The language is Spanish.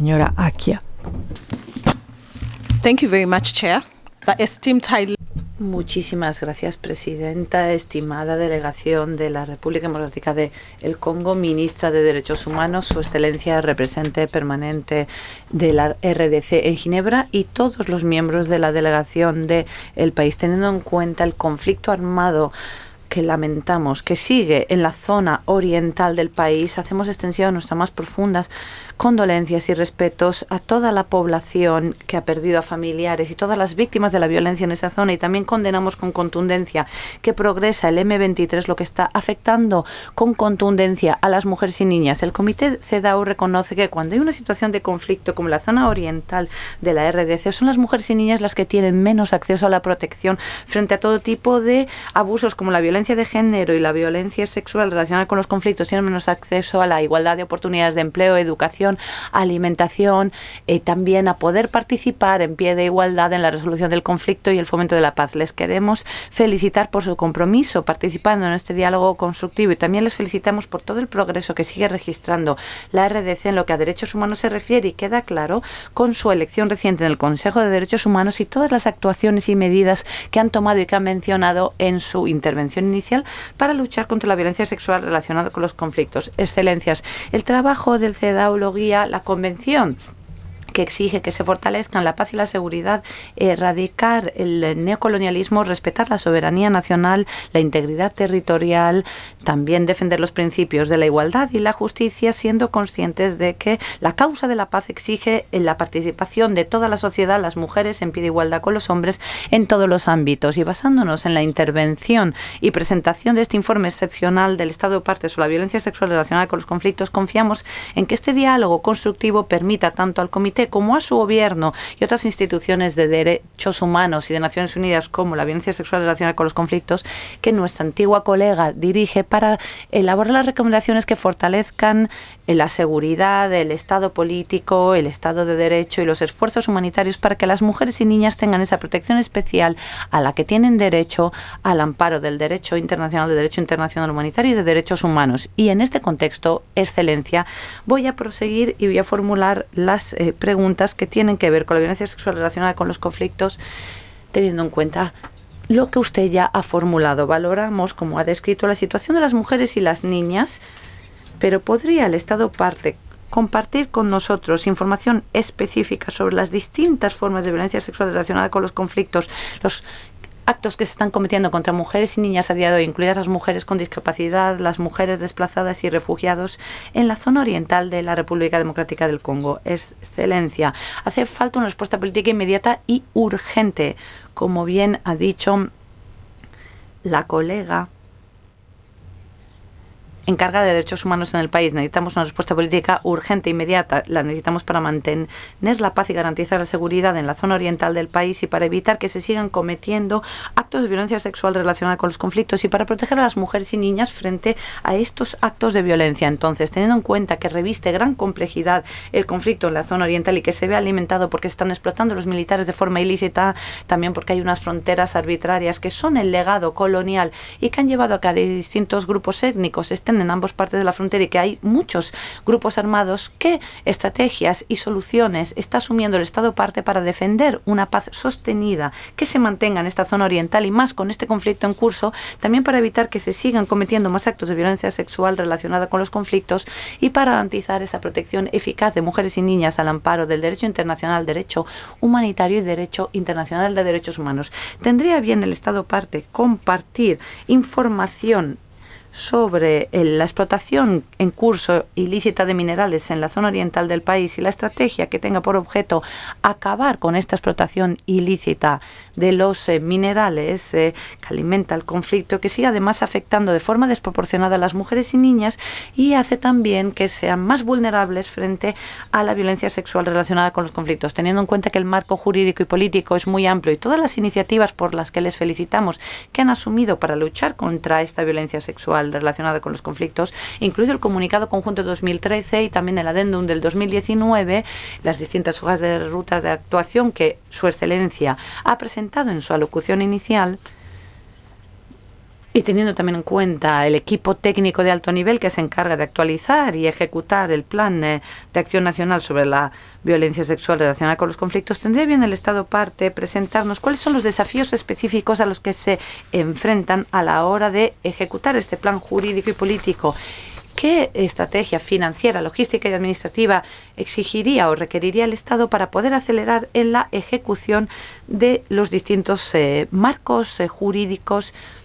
señora Akia. Thank you very much, Chair. The esteemed high Muchísimas gracias, presidenta, estimada delegación de la República Democrática del Congo, ministra de Derechos Humanos, su excelencia representante permanente de la RDC en Ginebra y todos los miembros de la delegación del país, teniendo en cuenta el conflicto armado que lamentamos que sigue en la zona oriental del país, hacemos extensión nuestras más profundas condolencias y respetos a toda la población que ha perdido a familiares y todas las víctimas de la violencia en esa zona, y también condenamos con contundencia que progresa el M23, lo que está afectando con contundencia a las mujeres y niñas. El Comité CEDAW reconoce que cuando hay una situación de conflicto como la zona oriental de la RDC, son las mujeres y niñas las que tienen menos acceso a la protección frente a todo tipo de abusos como la violencia de género y la violencia sexual relacionada con los conflictos. Tienen menos acceso a la igualdad de oportunidades de empleo, educación, alimentación, también a poder participar en pie de igualdad en la resolución del conflicto y el fomento de la paz. Les queremos felicitar por su compromiso participando en este diálogo constructivo, y también les felicitamos por todo el progreso que sigue registrando la RDC en lo que a derechos humanos se refiere, y queda claro con su elección reciente en el Consejo de Derechos Humanos y todas las actuaciones y medidas que han tomado y que han mencionado en su intervención inicial para luchar contra la violencia sexual relacionada con los conflictos. Excelencias, el trabajo del CEDAW lo guía la Convención que exige que se fortalezcan la paz y la seguridad, erradicar el neocolonialismo, respetar la soberanía nacional, la integridad territorial, también defender los principios de la igualdad y la justicia, siendo conscientes de que la causa de la paz exige la participación de toda la sociedad, las mujeres en pie de igualdad con los hombres en todos los ámbitos. Y basándonos en la intervención y presentación de este informe excepcional del Estado de parte sobre la violencia sexual relacionada con los conflictos, confiamos en que este diálogo constructivo permita tanto al Comité como a su gobierno y otras instituciones de derechos humanos y de Naciones Unidas como la violencia sexual relacionada con los conflictos que nuestra antigua colega dirige, para elaborar las recomendaciones que fortalezcan la seguridad, el Estado político, el Estado de Derecho y los esfuerzos humanitarios para que las mujeres y niñas tengan esa protección especial a la que tienen derecho al amparo del derecho internacional humanitario y de derechos humanos. Y en este contexto, excelencia, voy a proseguir y voy a formular las preguntas que tienen que ver con la violencia sexual relacionada con los conflictos, teniendo en cuenta lo que usted ya ha formulado. Valoramos, como ha descrito, la situación de las mujeres y las niñas, pero ¿podría el Estado parte compartir con nosotros información específica sobre las distintas formas de violencia sexual relacionada con los conflictos, los actos que se están cometiendo contra mujeres y niñas a día de hoy, incluidas las mujeres con discapacidad, las mujeres desplazadas y refugiados en la zona oriental de la República Democrática del Congo? Excelencia, hace falta una respuesta política inmediata y urgente, como bien ha dicho la colega encargada de derechos humanos en el país. Necesitamos una respuesta política urgente, inmediata. La necesitamos para mantener la paz y garantizar la seguridad en la zona oriental del país, y para evitar que se sigan cometiendo actos de violencia sexual relacionada con los conflictos, y para proteger a las mujeres y niñas frente a estos actos de violencia. Entonces, teniendo en cuenta que reviste gran complejidad el conflicto en la zona oriental y que se ve alimentado porque se están explotando los militares de forma ilícita, también porque hay unas fronteras arbitrarias que son el legado colonial y que han llevado a que distintos grupos étnicos estén en ambas partes de la frontera, y que hay muchos grupos armados, ¿qué estrategias y soluciones está asumiendo el Estado parte para defender una paz sostenida que se mantenga en esta zona oriental, y más con este conflicto en curso, también para evitar que se sigan cometiendo más actos de violencia sexual relacionada con los conflictos, y para garantizar esa protección eficaz de mujeres y niñas al amparo del derecho internacional, derecho humanitario y derecho internacional de derechos humanos? ¿Tendría bien el Estado parte compartir información sobre la explotación en curso ilícita de minerales en la zona oriental del país y la estrategia que tenga por objeto acabar con esta explotación ilícita de los minerales que alimenta el conflicto, que sigue además afectando de forma desproporcionada a las mujeres y niñas, y hace también que sean más vulnerables frente a la violencia sexual relacionada con los conflictos? Teniendo en cuenta que el marco jurídico y político es muy amplio, y todas las iniciativas por las que les felicitamos que han asumido para luchar contra esta violencia sexual relacionada con los conflictos, incluido el comunicado conjunto de 2013 y también el adendum del 2019, las distintas hojas de ruta de actuación que Su Excelencia ha presentado en su alocución inicial, Y teniendo también en cuenta el equipo técnico de alto nivel que se encarga de actualizar y ejecutar el Plan de Acción Nacional sobre la violencia sexual relacionada con los conflictos, ¿tendría bien el Estado parte presentarnos cuáles son los desafíos específicos a los que se enfrentan a la hora de ejecutar este plan jurídico y político? ¿Qué estrategia financiera, logística y administrativa exigiría o requeriría el Estado para poder acelerar en la ejecución de los distintos marcos jurídicos